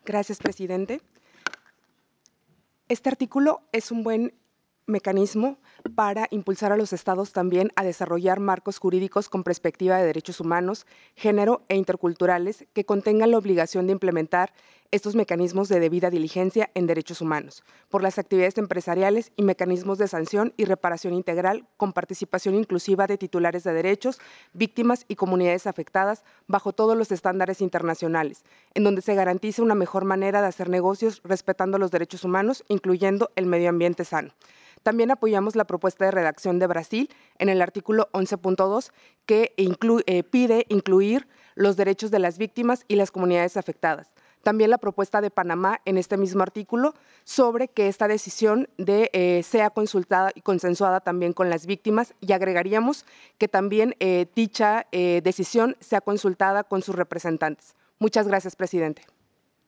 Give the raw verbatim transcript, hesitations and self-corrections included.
Gracias, presidente. Este artículo es un buen mecanismo para impulsar a los estados también a desarrollar marcos jurídicos con perspectiva de derechos humanos, género e interculturales que contengan la obligación de implementar estos mecanismos de debida diligencia en derechos humanos por las actividades empresariales y mecanismos de sanción y reparación integral con participación inclusiva de titulares de derechos, víctimas y comunidades afectadas bajo todos los estándares internacionales, en donde se garantice una mejor manera de hacer negocios respetando los derechos humanos, incluyendo el medio ambiente sano. También apoyamos la propuesta de redacción de Brasil en el artículo once punto dos que inclu eh, pide incluir los derechos de las víctimas y las comunidades afectadas. También la propuesta de Panamá en este mismo artículo sobre que esta decisión de, eh, sea consultada y consensuada también con las víctimas y agregaríamos que también eh, dicha eh, decisión sea consultada con sus representantes. Muchas gracias, presidente.